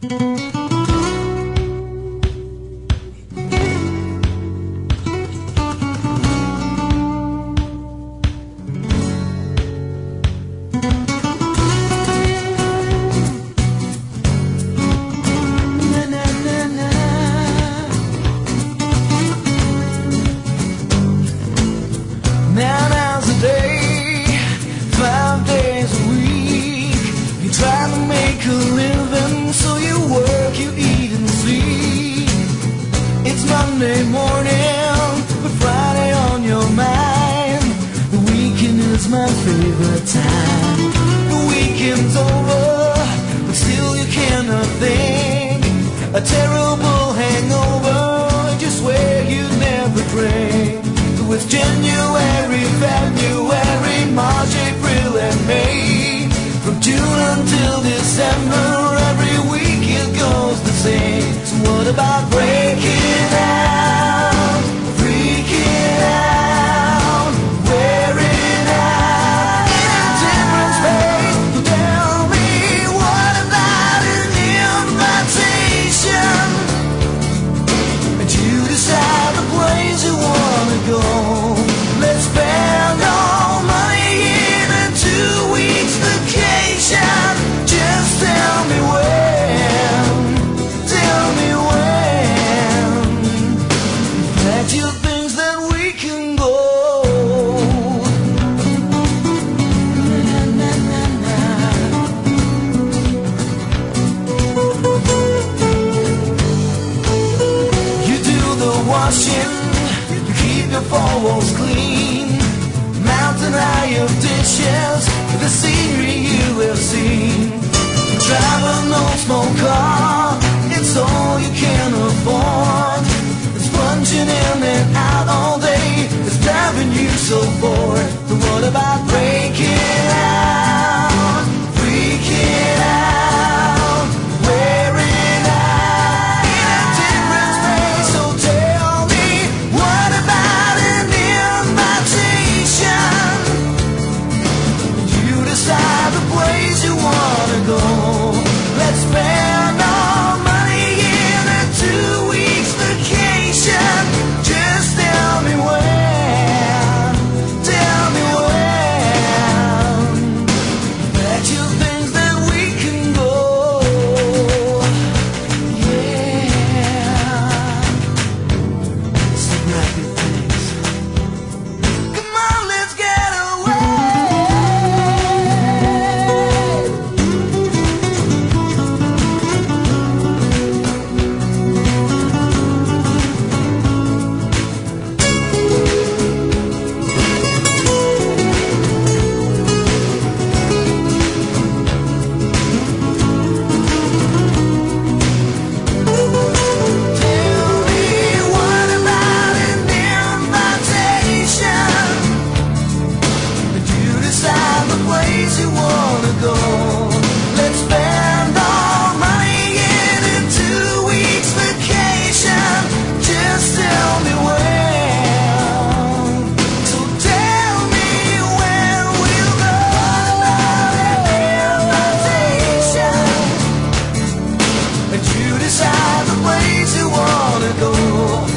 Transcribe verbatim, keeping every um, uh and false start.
Nine hours a day, five days a week. You try to make a living, so you work, you eat and sleep. It's Monday morning, but Friday on your mind. The weekend is my favorite time. The weekend's over, but still you cannot think. A terrible hangover, just where you never drink. With January, February, March, April, and May. From June until December, every week it goes the same. So what about breaking out, freaking out, wearing out in a different space? So tell me, what about an invitation? And you decide the place you wanna go. Let's spend all money in a two weeks vacation. Just tell me when, tell me when. Pack your things that we can go. Na, na, na, na. You do the washing, your four walls clean, mountain high of dishes, the scenery you have seen. Drive an old small car, it's all you can afford. It's plunging in and out all day, it's driving you so bored. But what about breaking out, freaking out, wearing out in a different space? So tell me, what about an invitation? You decide the place you wanna go. Let's spend our money in a two weeks vacation. Just tell me when, tell me when. Pack your things that we can go. Yeah. So grab your things. Come on, let's get away. Tell me, what about an invitation? But you decide the place you wanna go. Let's spend all money in a two weeks vacation. Just tell me when. So tell me when we'll go. What about an invitation? And you decide the place you wanna go.